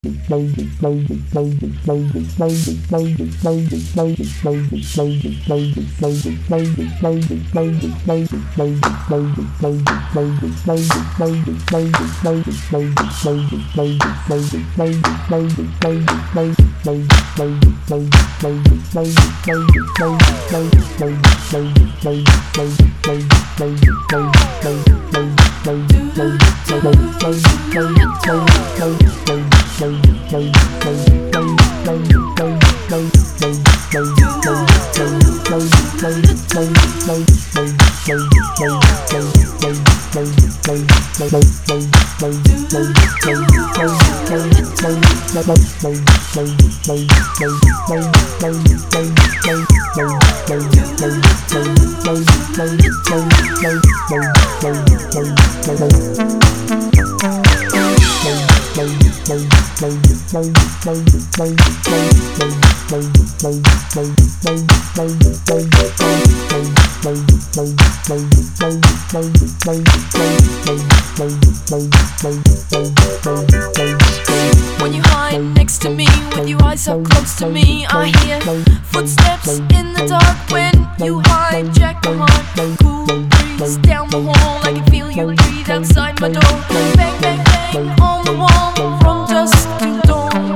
When you hide next to me, with your eyes up close to me, I hear footsteps in the dark. When you hijack my heart, cool breeze down the hall, I can feel you breathe outside my door. Bang, bang, bang on the wall, from dusk to dawn.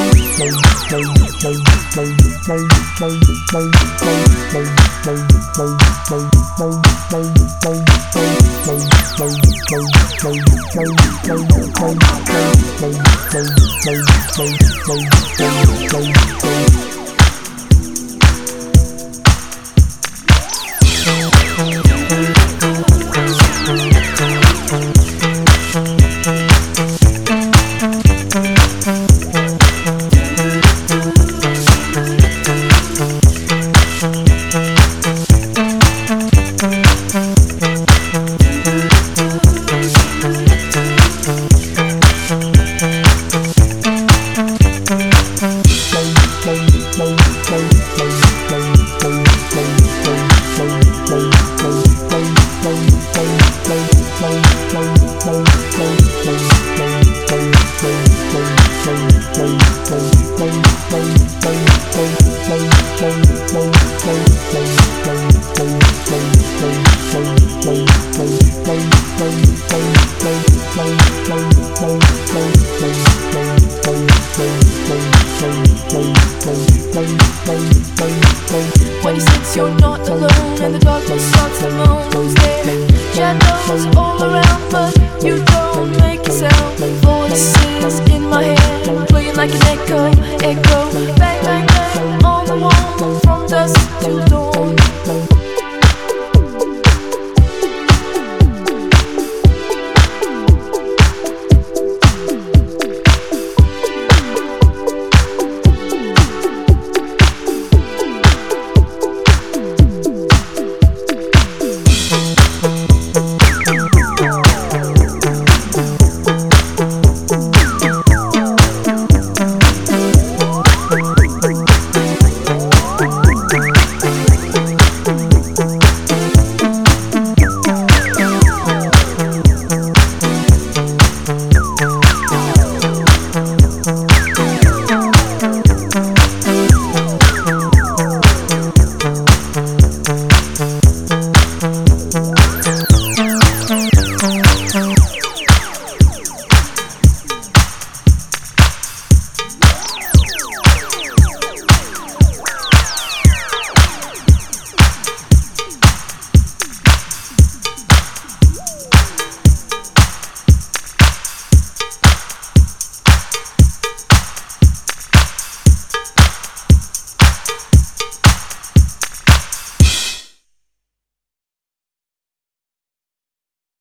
When you sense you're not alone and the darkness starts to moan, who's there? Shadows all around, but you don't make a sound. Voices in my head, playing like an